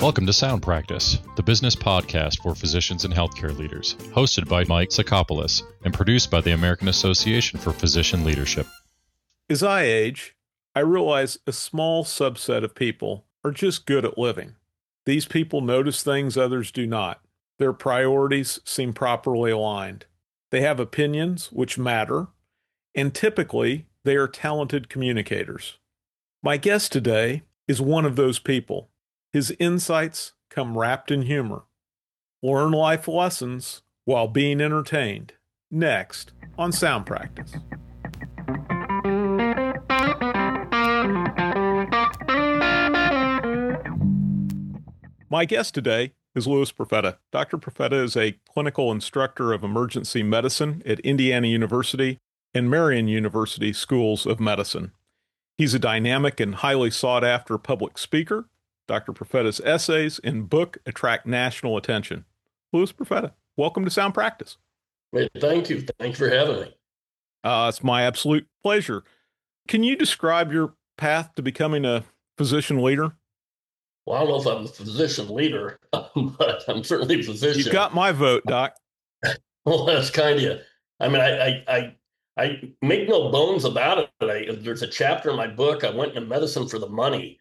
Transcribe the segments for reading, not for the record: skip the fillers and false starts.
Welcome to Sound Practice, the business podcast for physicians and healthcare leaders, hosted by Mike Sakopoulos and produced by the American Association for Physician Leadership. As I age, I realize a small subset of people are just good at living. These people notice things others do not. Their priorities seem properly aligned. They have opinions which matter, and typically they are talented communicators. My guest today is one of those people. His insights come wrapped in humor. Learn life lessons while being entertained. Next on Sound Practice. My guest today is Louis Profeta. Dr. Profeta is a clinical instructor of emergency medicine at Indiana University and Marian University Schools of Medicine. He's a dynamic and highly sought-after public speaker. Dr. Profeta's essays and book attract national attention. Louis Profeta, welcome to Sound Practice. Great, thank you. Thanks for having me. It's my absolute pleasure. Can you describe your path to becoming a physician leader? Well, I don't know if I'm a physician leader, but I'm certainly a physician. You've got my vote, Doc. Well, that's kind of you. I mean, I make no bones about it. There's a chapter in my book. I went into medicine for the money.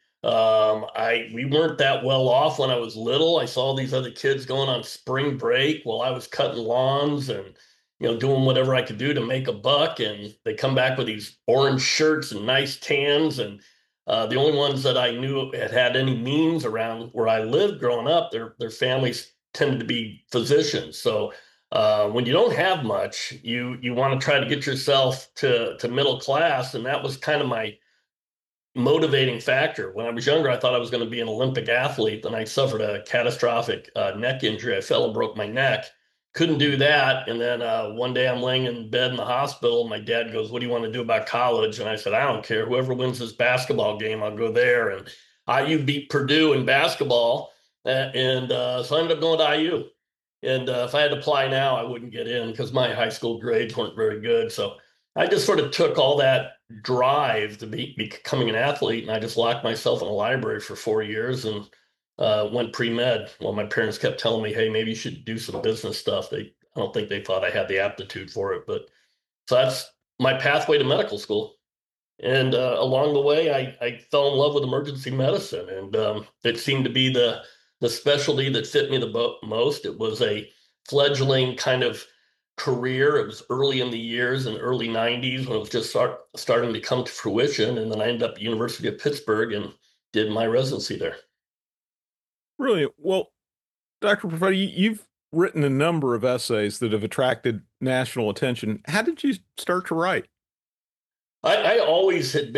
We weren't that well off when I was little. I saw these other kids going on spring break while I was cutting lawns and, doing whatever I could do to make a buck. And they come back with these orange shirts and nice tans. And the only ones that I knew had any means around where I lived growing up, their families tended to be physicians. So when you don't have much, you want to try to get yourself to middle class. And that was kind of my motivating factor. When I was younger, I thought I was going to be an Olympic athlete. Then I suffered a catastrophic neck injury. I fell and broke my neck. Couldn't do that. And then one day I'm laying in bed in the hospital. My dad goes, "What do you want to do about college?" And I said, "I don't care. Whoever wins this basketball game, I'll go there." And IU beat Purdue in basketball. So I ended up going to IU. And if I had to apply now, I wouldn't get in because my high school grades weren't very good. So I just sort of took all that drive to becoming an athlete, and I just locked myself in a library for 4 years and went pre-med. Well, my parents kept telling me, "Hey, maybe you should do some business stuff." I don't think they thought I had the aptitude for it, but so that's my pathway to medical school. And along the way, I fell in love with emergency medicine, and it seemed to be the specialty that fit me the most. It was a fledgling kind of career. It was early in the years, in the early 90s, when it was just starting to come to fruition. And then I ended up at University of Pittsburgh and did my residency there. Brilliant. Well, Dr. Profeta, you've written a number of essays that have attracted national attention. How did you start to write? I had always had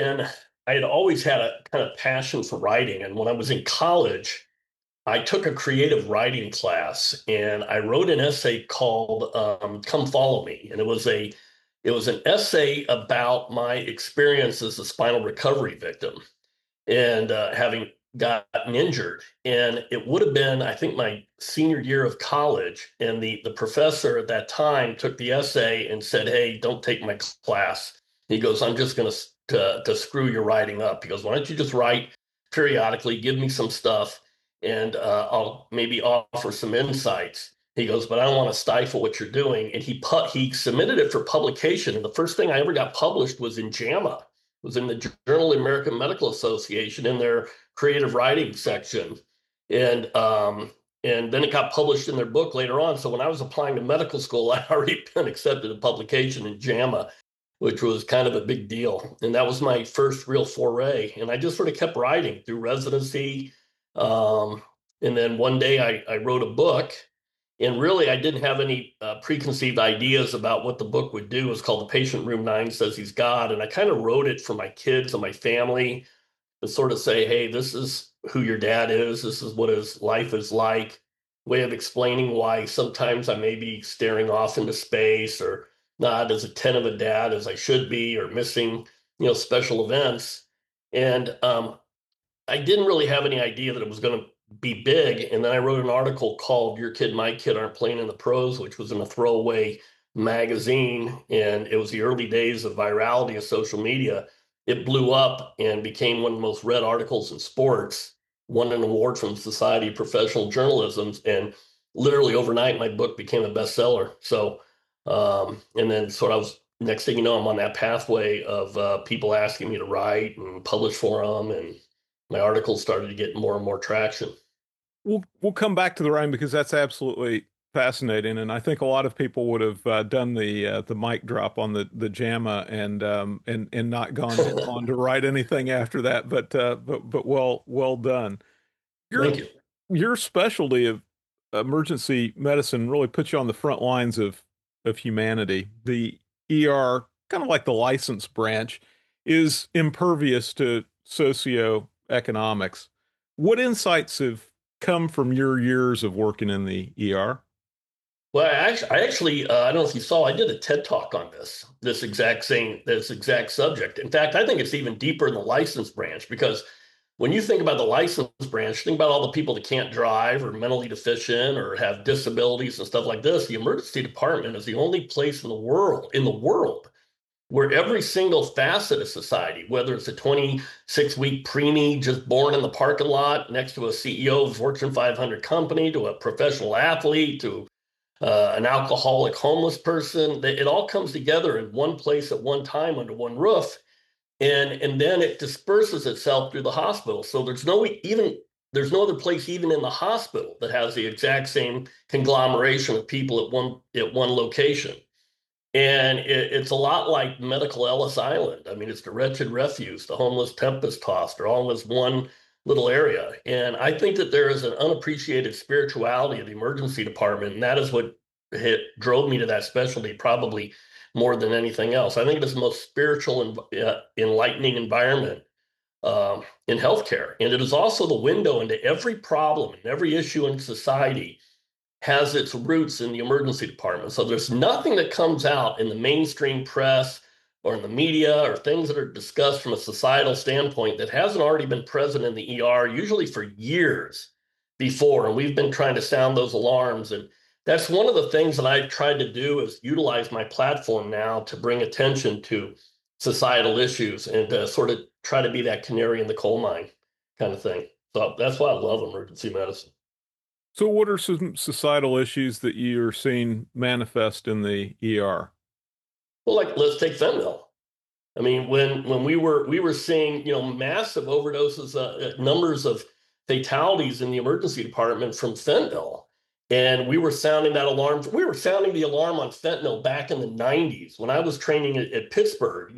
a kind of passion for writing. And when I was in college, I took a creative writing class and I wrote an essay called "Come Follow Me." And it was an essay about my experience as a spinal recovery victim and having gotten injured. And it would have been, I think, my senior year of college. And the professor at that time took the essay and said, "Hey, don't take my class." He goes, "I'm just going to screw your writing up." He goes, "Why don't you just write periodically, give me some stuff, and I'll maybe offer some insights." He goes, "But I don't want to stifle what you're doing." And he submitted it for publication. And the first thing I ever got published was in JAMA. It was in the Journal of the American Medical Association in their creative writing section. And then it got published in their book later on. So when I was applying to medical school, I'd already been accepted to publication in JAMA, which was kind of a big deal. And that was my first real foray. And I just sort of kept writing through residency. And then one day I wrote a book, and really I didn't have any preconceived ideas about what the book would do. It was called "The Patient Room 9 Says He's God." And I kind of wrote it for my kids and my family to sort of say, "Hey, this is who your dad is. This is what his life is like." Way of explaining why sometimes I may be staring off into space or not as attentive a dad as I should be, or missing, special events. And I didn't really have any idea that it was going to be big. And then I wrote an article called "Your Kid, My Kid Aren't Playing in the Pros," which was in a throwaway magazine. And it was the early days of virality of social media. It blew up and became one of the most read articles in sports. won an award from the Society of Professional Journalism, and literally overnight my book became a bestseller. So, and then sort of next thing you know, I'm on that pathway of people asking me to write and publish for them, and my articles started to get more and more traction. We'll come back to the writing because that's absolutely fascinating, and I think a lot of people would have done the mic drop on the JAMA and not gone on to write anything after that. But well done. Your Thank you. your specialty of emergency medicine really puts you on the front lines of humanity. The ER, kind of like the license branch, is impervious to socioeconomics. What insights have come from your years of working in the ER? Well, I don't know if you saw, I did a TED talk on this exact subject. In fact, I think it's even deeper in the license branch because when you think about the license branch, think about all the people that can't drive or mentally deficient or have disabilities and stuff like this. The emergency department is the only place in the world where every single facet of society, whether it's a 26-week preemie just born in the parking lot next to a CEO of a Fortune 500 company, to a professional athlete, to an alcoholic homeless person, it all comes together in one place at one time under one roof, and then it disperses itself through the hospital. So there's no other place even in the hospital that has the exact same conglomeration of people at one location. And it's a lot like medical Ellis Island. I mean, it's the wretched refuse, the homeless tempest tossed, are all in this one little area. And I think that there is an unappreciated spirituality of the emergency department, and that is what drove me to that specialty probably more than anything else. I think it is the most spiritual and enlightening environment in healthcare, and it is also the window into every problem and every issue in society has its roots in the emergency department. So there's nothing that comes out in the mainstream press or in the media or things that are discussed from a societal standpoint that hasn't already been present in the ER, usually for years before. And we've been trying to sound those alarms. And that's one of the things that I've tried to do is utilize my platform now to bring attention to societal issues and sort of try to be that canary in the coal mine kind of thing. So that's why I love emergency medicine. So, what are some societal issues that you're seeing manifest in the ER? Well, like let's take fentanyl. I mean, when we were seeing massive overdoses, numbers of fatalities in the emergency department from fentanyl, and we were sounding that alarm. We were sounding the alarm on fentanyl back in the '90s when I was training at Pittsburgh.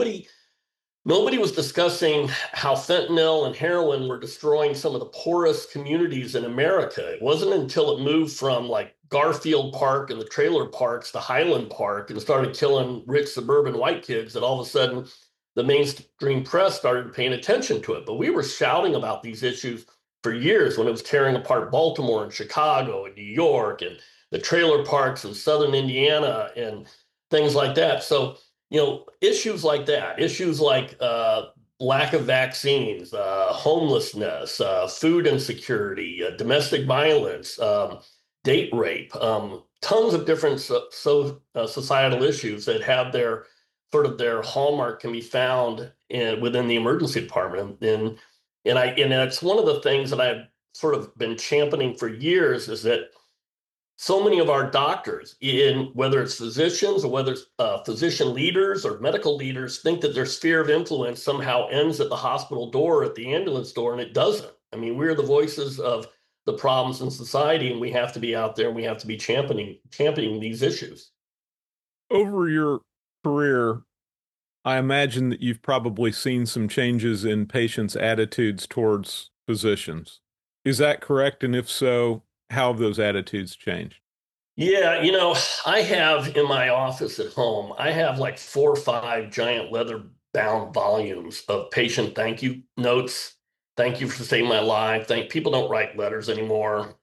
Nobody was discussing how fentanyl and heroin were destroying some of the poorest communities in America. It wasn't until it moved from like Garfield Park and the trailer parks to Highland Park and started killing rich suburban white kids that all of a sudden the mainstream press started paying attention to it. But we were shouting about these issues for years when it was tearing apart Baltimore and Chicago and New York and the trailer parks in southern Indiana and things like that. So issues like that, issues like lack of vaccines, homelessness, food insecurity, domestic violence, date rape, tons of different societal issues that have their sort of their hallmark can be found within the emergency department. And it's one of the things that I've sort of been championing for years is that so many of our doctors, in whether it's physicians or whether it's physician leaders or medical leaders, think that their sphere of influence somehow ends at the hospital door, at the ambulance door, and it doesn't. I mean, we're the voices of the problems in society, and we have to be out there and we have to be championing these issues. Over your career, I imagine that you've probably seen some changes in patients' attitudes towards physicians. Is that correct? And if so, how have those attitudes changed? Yeah, I have in my office at home, I have like 4 or 5 giant leather bound volumes of patient thank you notes. Thank you for saving my life. Thank people don't write letters anymore.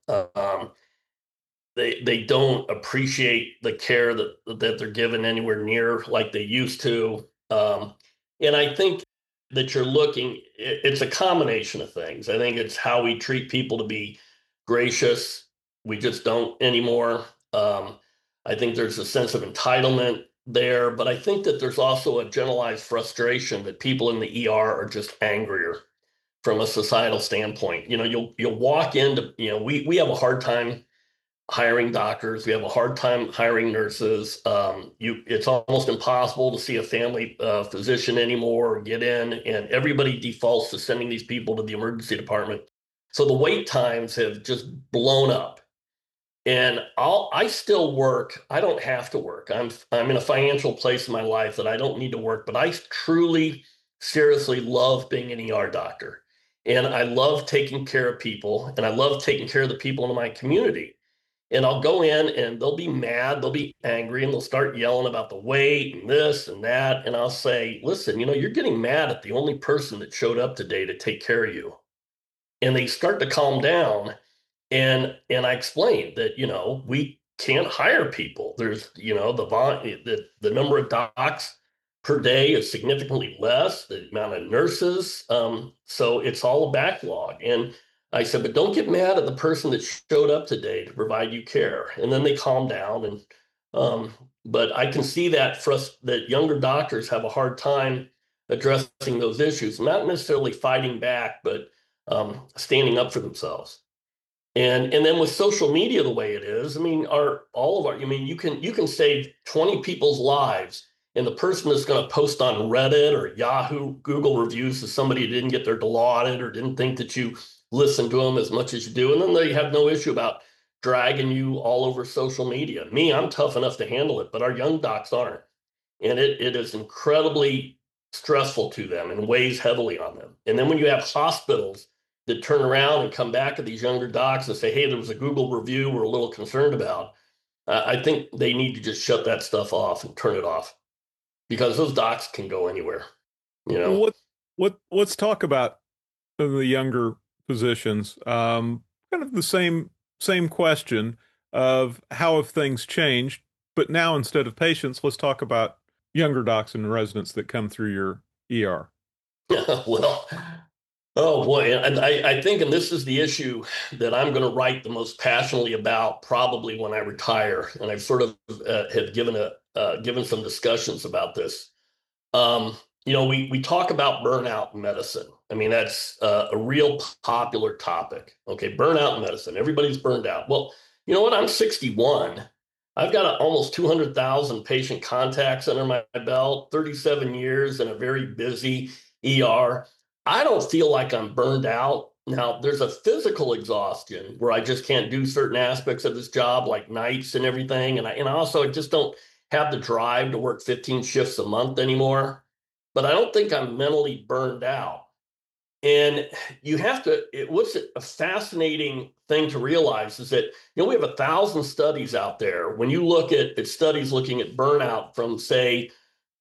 They don't appreciate the care that they're given anywhere near like they used to. And I think that it's a combination of things. I think it's how we treat people to be gracious. We just don't anymore. I think there's a sense of entitlement there, but I think that there's also a generalized frustration that people in the ER are just angrier. from a societal standpoint. You'll walk into, we have a hard time hiring doctors. We have a hard time hiring nurses. It's almost impossible to see a family physician anymore or get in, and everybody defaults to sending these people to the emergency department. So the wait times have just blown up. And I still work. I don't have to work. I'm in a financial place in my life that I don't need to work, but I truly, seriously love being an ER doctor. And I love taking care of people, and I love taking care of the people in my community. And I'll go in and they'll be mad, they'll be angry, and they'll start yelling about the wait and this and that. And I'll say, listen, you're getting mad at the only person that showed up today to take care of you. And they start to calm down. And I explained that, we can't hire people. There's, the number of docs per day is significantly less, the amount of nurses. So it's all a backlog. And I said, but don't get mad at the person that showed up today to provide you care. And then they calm down. But I can see that younger doctors have a hard time addressing those issues, not necessarily fighting back, but standing up for themselves. And then with social media the way it is, I mean, you can save 20 people's lives, and the person that's going to post on Reddit or Yahoo, Google reviews is somebody who didn't get their law audit or didn't think that you listen to them as much as you do. And then they have no issue about dragging you all over social media. Me, I'm tough enough to handle it, but our young docs aren't. And it is incredibly stressful to them and weighs heavily on them. And then when you have hospitals that turn around and come back to these younger docs and say, hey, there was a Google review we're a little concerned about, I think they need to just shut that stuff off and turn it off, because those docs can go anywhere. Let's talk about the younger physicians. Kind of the same question of how have things changed, but now instead of patients, let's talk about younger docs and residents that come through your ER. Well, oh boy, and I think, and this is the issue that I'm going to write the most passionately about probably when I retire, and I've sort of have given some discussions about this. We talk about burnout in medicine. I mean, that's a real popular topic. Okay, burnout in medicine. Everybody's burned out. Well, you know what? I'm 61. I've got almost 200,000 patient contacts under my belt, 37 years in a very busy ER. I don't feel like I'm burned out. Now, there's a physical exhaustion where I just can't do certain aspects of this job, like nights and everything. And I also just don't have the drive to work 15 shifts a month anymore. But I don't think I'm mentally burned out. And what's a fascinating thing to realize is that, we have 1,000 studies out there. When you look at studies looking at burnout from, say,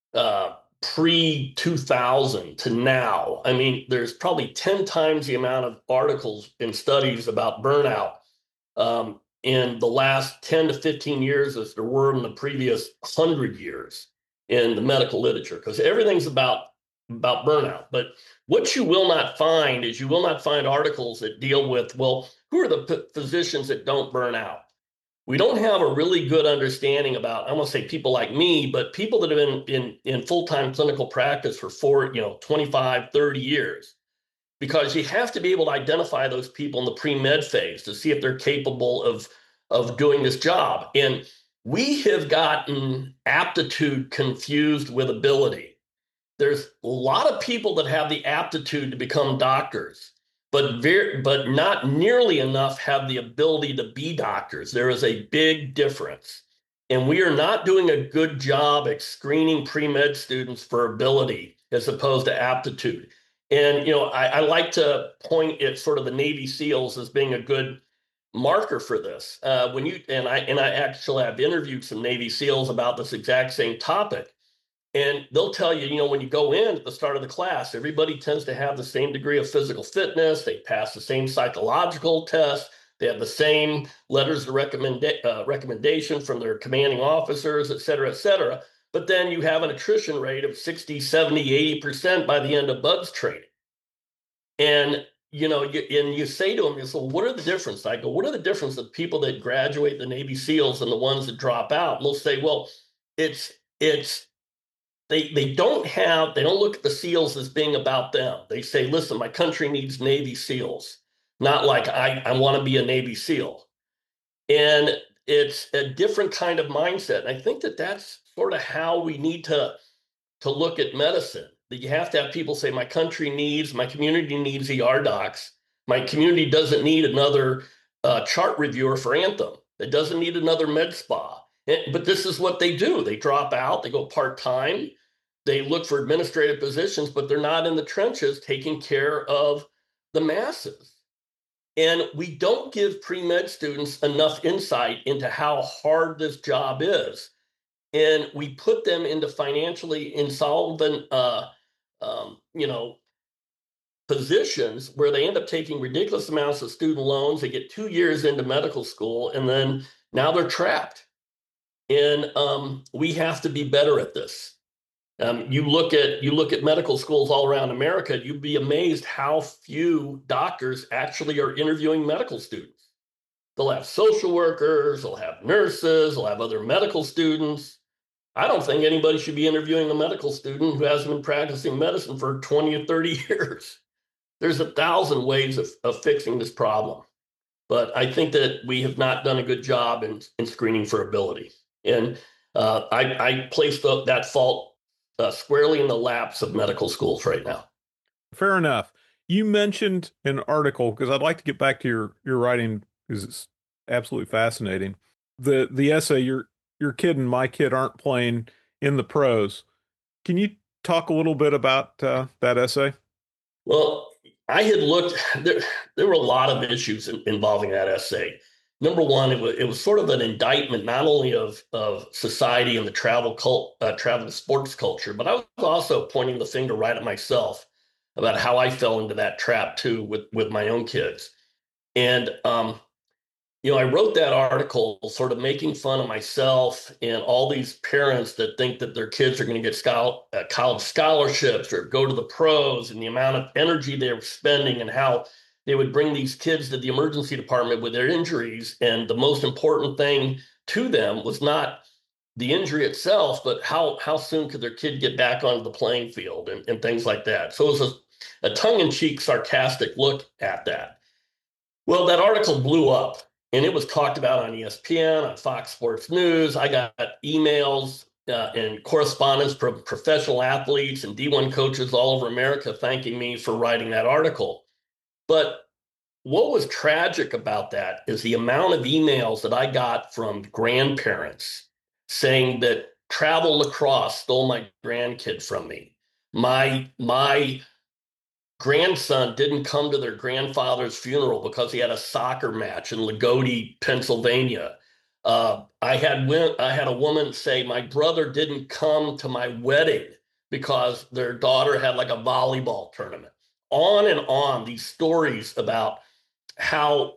pre-2000 to now, I mean, there's probably 10 times the amount of articles and studies about burnout in the last 10 to 15 years as there were in the previous 100 years in the medical literature, because everything's about burnout. But what you will not find is you will not find articles that deal with, well, who are the physicians that don't burn out? We don't have a really good understanding about, I won't say people like me, but people that have been in full-time clinical practice for 25, 30 years, because you have to be able to identify those people in the pre-med phase to see if they're capable of doing this job. And we have gotten aptitude confused with ability. There's a lot of people that have the aptitude to become doctors, but not nearly enough have the ability to be doctors. There is a big difference. And we are not doing a good job at screening pre-med students for ability as opposed to aptitude. And, I like to point at sort of the Navy SEALs as being a good marker for this. I actually have interviewed some Navy SEALs about this exact same topic. And they'll tell you, when you go in at the start of the class, everybody tends to have the same degree of physical fitness. They pass the same psychological test. They have the same letters of recommendation from their commanding officers, et cetera, et cetera. But then you have an attrition rate of 60, 70, 80% by the end of BUDS training. And, you say to them, well, what are the differences? I go, what are the differences of people that graduate the Navy SEALs and the ones that drop out? And they'll say, well, it's they don't look at the SEALs as being about them. They say, listen, my country needs Navy SEALs, not like I want to be a Navy SEAL. And it's a different kind of mindset. And I think that that's sort of how we need to look at medicine. That you have to have people say, my community needs ER docs. My community doesn't need another chart reviewer for Anthem. It doesn't need another med spa. But this is what they do. They drop out, they go part-time, they look for administrative positions, but they're not in the trenches taking care of the masses. And we don't give pre-med students enough insight into how hard this job is. And we put them into financially insolvent, positions where they end up taking ridiculous amounts of student loans. They get 2 years into medical school, and then now they're trapped. And we have to be better at this. You look at medical schools all around America, you'd be amazed how few doctors actually are interviewing medical students. They'll have social workers, they'll have nurses, they'll have other medical students. I don't think anybody should be interviewing a medical student who hasn't been practicing medicine for 20 or 30 years. There's 1,000 ways of fixing this problem. But I think that we have not done a good job in screening for ability. And I place that fault squarely in the laps of medical schools right now. Fair enough. You mentioned an article, because I'd like to get back to your writing, because it's absolutely fascinating. The essay, your kid and my kid aren't playing in the pros. Can you talk a little bit about that essay? Well, I had looked, there were a lot of issues involving that essay. Number one, it was sort of an indictment not only of society and the travel sports culture, but I was also pointing the finger right at myself about how I fell into that trap too with my own kids. And I wrote that article sort of making fun of myself and all these parents that think that their kids are going to get college scholarships or go to the pros, and the amount of energy they were spending and how they would bring these kids to the emergency department with their injuries. And the most important thing to them was not the injury itself, but how soon could their kid get back onto the playing field and things like that. So it was a tongue-in-cheek, sarcastic look at that. Well, that article blew up. And it was talked about on ESPN, on Fox Sports News. I got emails and correspondence from professional athletes and D1 coaches all over America thanking me for writing that article. But what was tragic about that is the amount of emails that I got from grandparents saying that travel lacrosse stole my grandkid from me. My grandson didn't come to their grandfather's funeral because he had a soccer match in Lagodi, Pennsylvania. I had a woman say my brother didn't come to my wedding because their daughter had like a volleyball tournament. On and on, these stories about how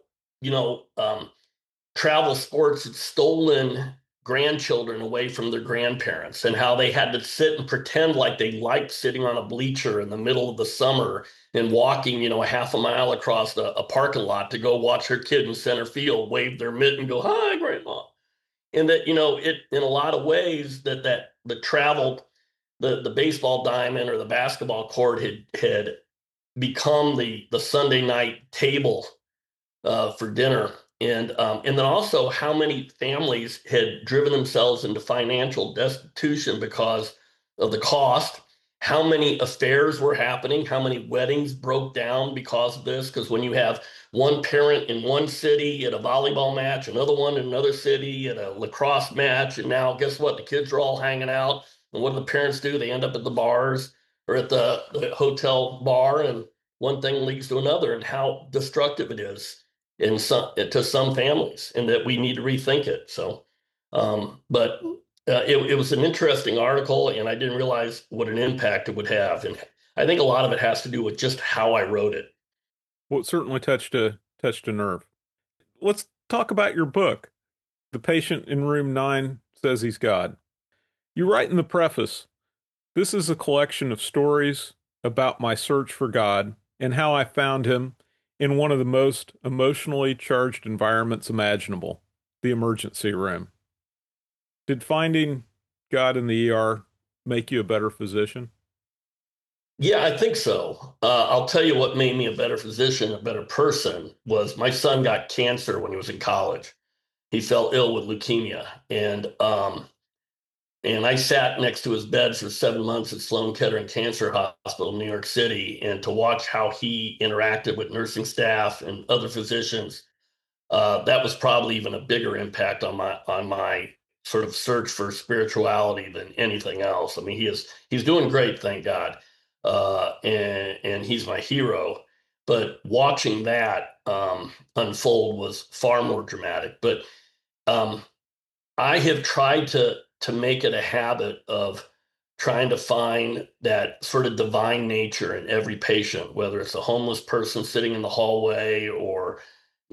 travel sports had stolen grandchildren away from their grandparents, and how they had to sit and pretend like they liked sitting on a bleacher in the middle of the summer and walking, a half a mile across a parking lot to go watch her kid in center field wave their mitt and go, "Hi, Grandma." And that, it in a lot of ways that the travel, the baseball diamond or the basketball court had become the Sunday night table for dinner. And then also how many families had driven themselves into financial destitution because of the cost, how many affairs were happening, how many weddings broke down because of this. Because when you have one parent in one city at a volleyball match, another one in another city at a lacrosse match, and now guess what? The kids are all hanging out. And what do the parents do? They end up at the bars or at the hotel bar, and one thing leads to another, and how destructive it is to some families, and that we need to rethink it. So, but it was an interesting article, and I didn't realize what an impact it would have. And I think a lot of it has to do with just how I wrote it. Well, it certainly touched a nerve. Let's talk about your book. The Patient in Room 9 Says He's God. You write in the preface, "This is a collection of stories about my search for God and how I found him in one of the most emotionally charged environments imaginable, the emergency room." Did finding God in the ER make you a better physician? Yeah, I think so. I'll tell you what made me a better physician, a better person, was my son got cancer when he was in college. He fell ill with leukemia, and I sat next to his bed for 7 months at Sloan Kettering Cancer Hospital in New York City, and to watch how he interacted with nursing staff and other physicians, that was probably even a bigger impact on my sort of search for spirituality than anything else. I mean, he's doing great, thank God, and he's my hero. But watching that unfold was far more dramatic. But um, I have tried to make it a habit of trying to find that sort of divine nature in every patient, whether it's a homeless person sitting in the hallway or,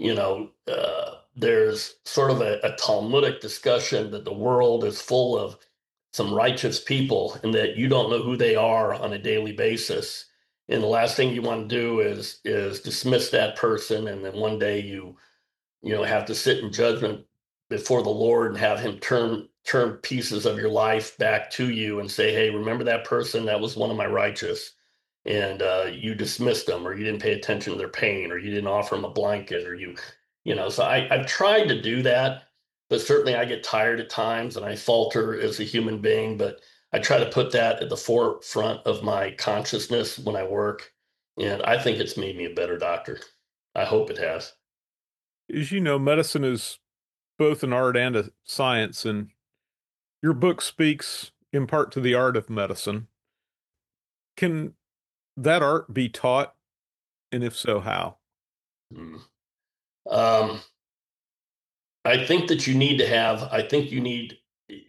there's sort of a Talmudic discussion that the world is full of some righteous people and that you don't know who they are on a daily basis. And the last thing you want to do is dismiss that person, and then one day you have to sit in judgment before the Lord and have him turn pieces of your life back to you and say, "Hey, remember that person? That was one of my righteous." And you dismissed them, or you didn't pay attention to their pain, or you didn't offer them a blanket, or So I've tried to do that, but certainly I get tired at times and I falter as a human being. But I try to put that at the forefront of my consciousness when I work, and I think it's made me a better doctor. I hope it has. As you know, medicine is both an art and a science, and your book speaks in part to the art of medicine. Can that art be taught? And if so, how? Mm. Um, I think that you need to have, I think you need,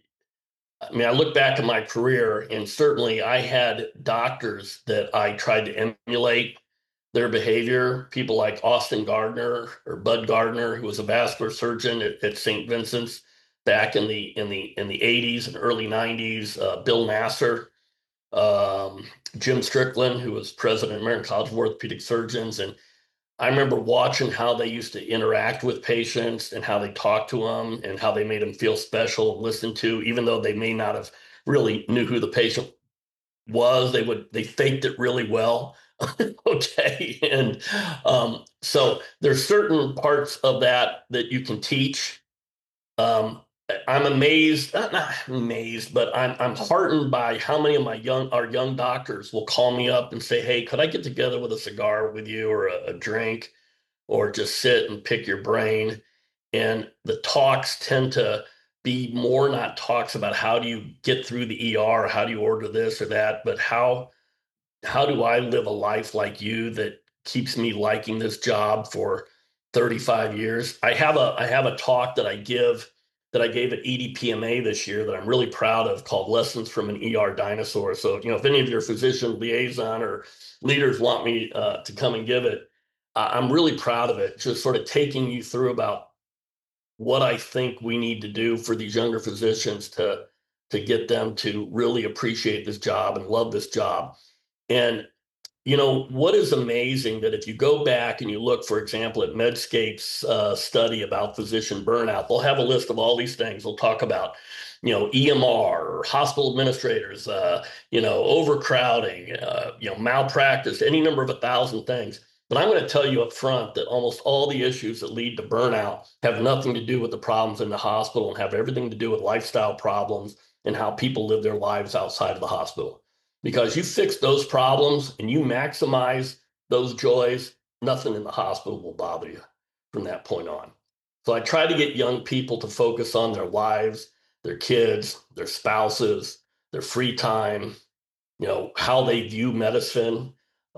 I mean, I look back at my career and certainly I had doctors that I tried to emulate their behavior. People like Austin Gardner or Bud Gardner, who was a vascular surgeon at St. Vincent's back in the 80s and early 90s. Bill Nasser, um, Jim Strickland, who was president of the American College of Orthopedic Surgeons, and I remember watching how they used to interact with patients and how they talked to them and how they made them feel special and listened to, even though they may not have really knew who the patient was. They faked it really well. Okay. And so there's certain parts of that you can teach. Um, I'm amazed, not amazed, but I'm heartened by how many of our young doctors will call me up and say, "Hey, could I get together with a cigar with you or a drink, or just sit and pick your brain?" And the talks tend to be more not talks about how do you get through the ER, or how do you order this or that, but how do I live a life like you that keeps me liking this job for 35 years? I have a talk that I gave at EDPMA this year that I'm really proud of, called Lessons from an ER Dinosaur. So, if any of your physician liaison or leaders want me to come and give it, I'm really proud of it. Just sort of taking you through about what I think we need to do for these younger physicians to get them to really appreciate this job and love this job. And what is amazing that if you go back and you look, for example, at Medscape's study about physician burnout, they'll have a list of all these things. They'll talk about, EMR or hospital administrators, overcrowding, malpractice, any number of 1,000 things. But I'm going to tell you up front that almost all the issues that lead to burnout have nothing to do with the problems in the hospital and have everything to do with lifestyle problems and how people live their lives outside of the hospital. Because you fix those problems and you maximize those joys, nothing in the hospital will bother you from that point on. So I try to get young people to focus on their lives, their kids, their spouses, their free time, how they view medicine.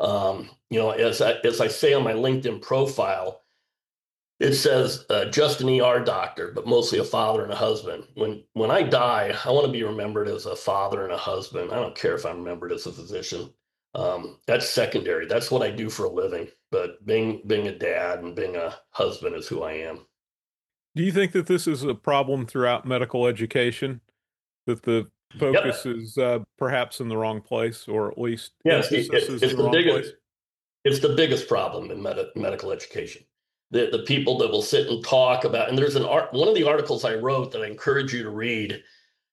As I say on my LinkedIn profile, it says just an ER doctor, but mostly a father and a husband. When I die, I want to be remembered as a father and a husband. I don't care if I'm remembered as a physician. That's secondary. That's what I do for a living. But being a dad and being a husband is who I am. Do you think that this is a problem throughout medical education, that the focus Yep. is perhaps in the wrong place, or at least Yes. emphasis is It's in the the wrong place? biggest. It's the biggest problem in medical education. The people that will sit and talk about, and there's one of the articles I wrote that I encourage you to read.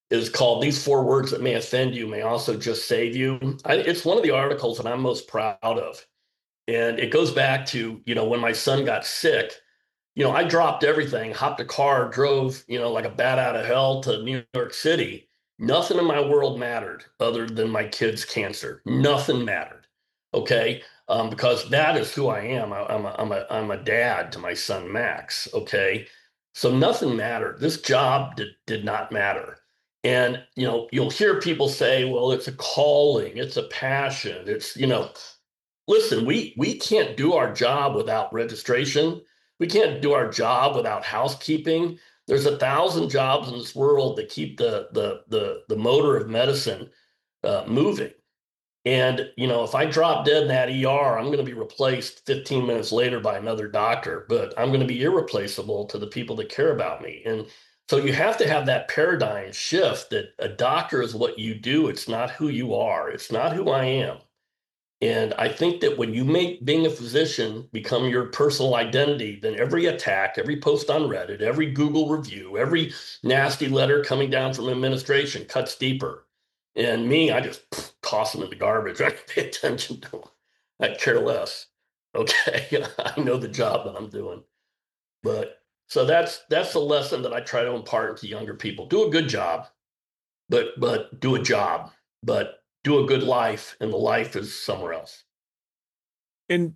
is called "These Four Words That May Offend You May Also Just Save You." It's one of the articles that I'm most proud of. And it goes back to, when my son got sick, I dropped everything, hopped a car, drove, like a bat out of hell to New York City. Nothing in my world mattered other than my kid's cancer. Nothing mattered. Okay. Because that is who I am. I'm a dad to my son, Max. Okay. So nothing mattered. This job did not matter. And, you'll hear people say, well, it's a calling, it's a passion. It's, listen, we can't do our job without registration. We can't do our job without housekeeping. There's 1,000 jobs in this world that keep the motor of medicine moving. And, if I drop dead in that ER, I'm going to be replaced 15 minutes later by another doctor, but I'm going to be irreplaceable to the people that care about me. And so you have to have that paradigm shift that a doctor is what you do. It's not who you are. It's not who I am. And I think that when you make being a physician become your personal identity, then every attack, every post on Reddit, every Google review, every nasty letter coming down from administration cuts deeper. And me, I just toss them in the garbage. I pay attention to them. I care less. Okay, I know the job that I'm doing. But so that's the lesson that I try to impart to younger people. Do a good job, but do a job, but do a good life, and the life is somewhere else. And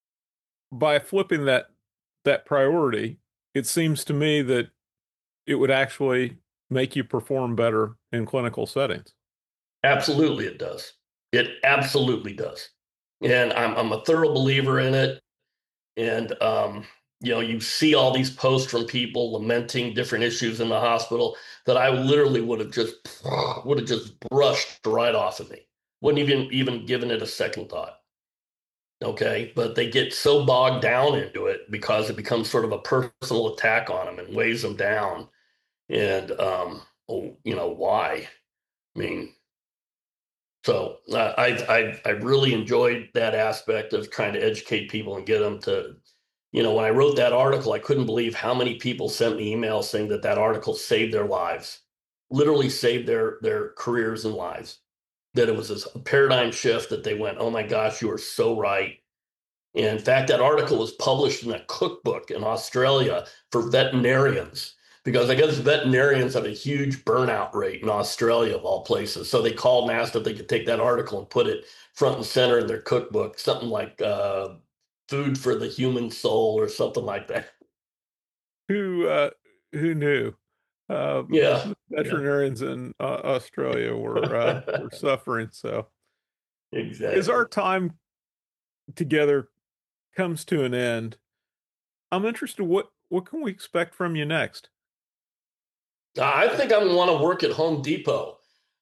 by flipping that priority, it seems to me that it would actually make you perform better in clinical settings. Absolutely, it does. It absolutely does. And I'm a thorough believer in it. And you see all these posts from people lamenting different issues in the hospital that I literally would have just brushed right off of me. Wouldn't even given it a second thought. Okay, but they get so bogged down into it because it becomes sort of a personal attack on them and weighs them down. And why? I mean, so I really enjoyed that aspect of trying to educate people and get them to. When I wrote that article, I couldn't believe how many people sent me emails saying that article saved their lives, literally saved their careers and lives, that it was a paradigm shift that they went, oh my gosh, you are so right. And in fact, that article was published in a cookbook in Australia for veterinarians, because I guess veterinarians have a huge burnout rate in Australia, of all places. So they called and asked if they could take that article and put it front and center in their cookbook, something like Food for the Human Soul or something like that. Who knew? Veterinarians in Australia were suffering. So exactly. As our time together comes to an end, I'm interested. What can we expect from you next? I think I'm going to want to work at Home Depot.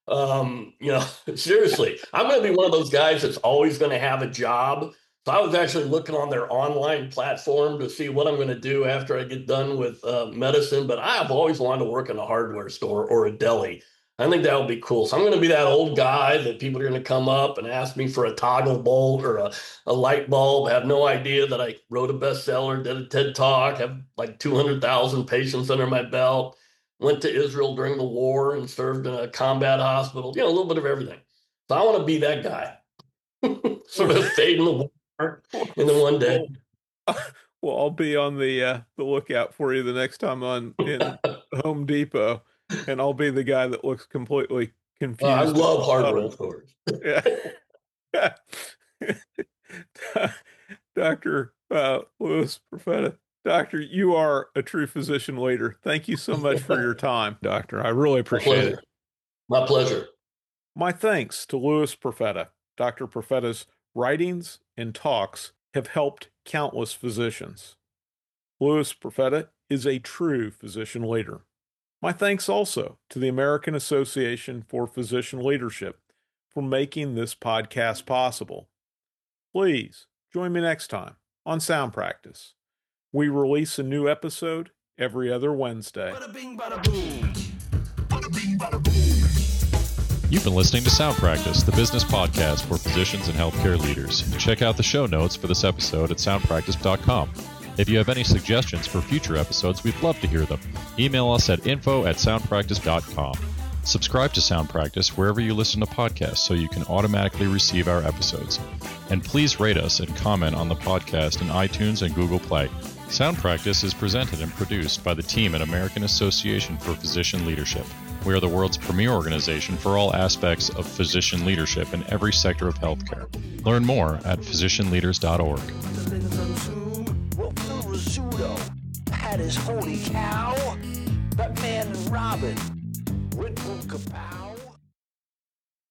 Seriously, I'm going to be one of those guys that's always going to have a job. So I was actually looking on their online platform to see what I'm going to do after I get done with medicine. But I have always wanted to work in a hardware store or a deli. I think that would be cool. So I'm going to be that old guy that people are going to come up and ask me for a toggle bulb or a light bulb. I have no idea that I wrote a bestseller, did a TED Talk, have like 200,000 patients under my belt, went to Israel during the war and served in a combat hospital, a little bit of everything. So I want to be that guy, sort of fade in the war. And then one day, well, I'll be on the lookout for you the next time in Home Depot, and I'll be the guy that looks completely confused. I love hardware stores. Yeah. Dr. Louis Profeta, Doctor, you are a true physician leader. Thank you so much for your time, Doctor. I really appreciate it. My pleasure. My thanks to Louis Profeta. Dr. Profeta's writings and talks have helped countless physicians. Louis Profeta is a true physician leader. My thanks also to the American Association for Physician Leadership for making this podcast possible. Please join me next time on Sound Practice. We release a new episode every other Wednesday. Bada bing, bada boom. Bada bing, bada boom. You've been listening to Sound Practice, the business podcast for physicians and healthcare leaders. Check out the show notes for this episode at soundpractice.com. If you have any suggestions for future episodes, we'd love to hear them. Email us at info@soundpractice.com. Subscribe to Sound Practice wherever you listen to podcasts so you can automatically receive our episodes. And please rate us and comment on the podcast in iTunes and Google Play. Sound Practice is presented and produced by the team at American Association for Physician Leadership. We are the world's premier organization for all aspects of physician leadership in every sector of healthcare. Learn more at physicianleaders.org. That is holy cow. Batman and Robin. Red Bull Kapow.